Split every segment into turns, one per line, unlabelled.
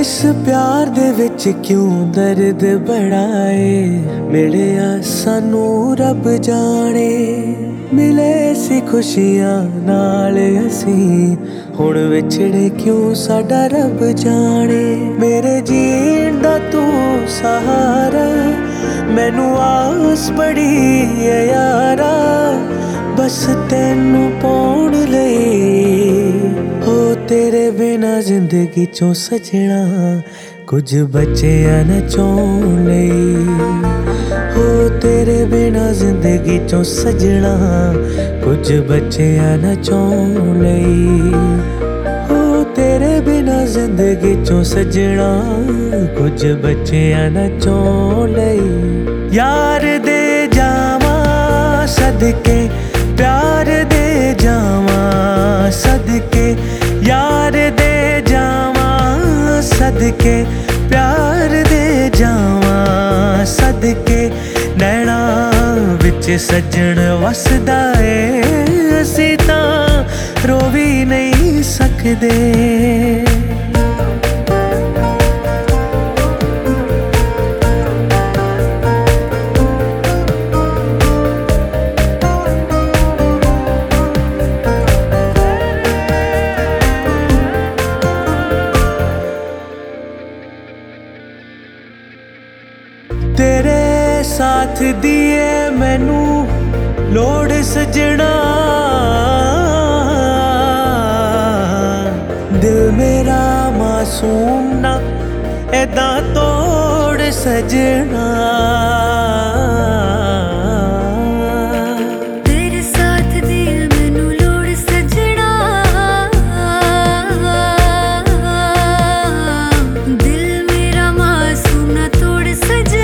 इस प्यार दे विच क्यों दर्द बड़ाए, मिलिया सानू रब जाने। मिले सी खुशियां नाल असी, हुण विछड़े क्यों साडा रब जाने। मेरे जीण दा तू सहारा, मैनू आस बड़ी है यारा, बस तैनू पाउण लई। हो तेरे बिना जिंदगी चों सजना, कुछ बचिया न चाहण लई। हो तेरे बिना जिंदगी चों सजना, कुछ बचिया न चाहण लई। हो तेरे बिना जिंदगी चों सजना, कुछ बचिया न चाहण लई। यार दे जावा सदके, प्यार दे जावा सदके, यार दे जावा सदके, प्यार दे जावा सदके। नैना विच सजन वसदा ए, असी तां रो भी नहीं सकदे। तेरे साथ दिए मैनू लोड़ सजना, दिल मेरा मासूम ना ऐदा तोड़ सजना।
तेरे साथ दिए मैनू लोड़ सजना, दिल मेरा मासूम ना तोड़ सजना।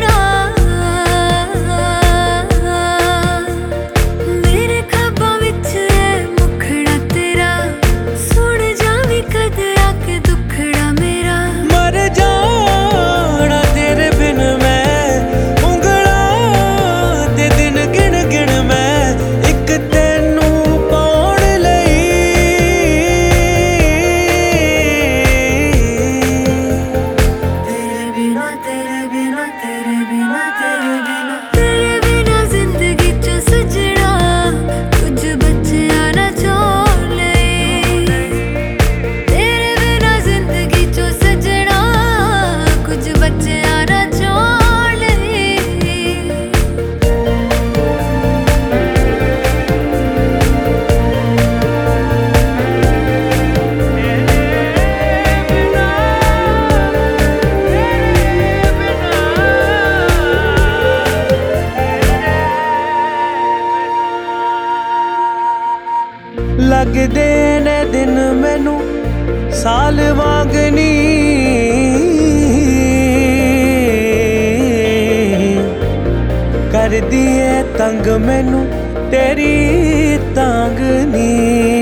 लगदे ने दिन मैनू साल वांगनी, कर दिए तंग मैनू तेरी तांगनी।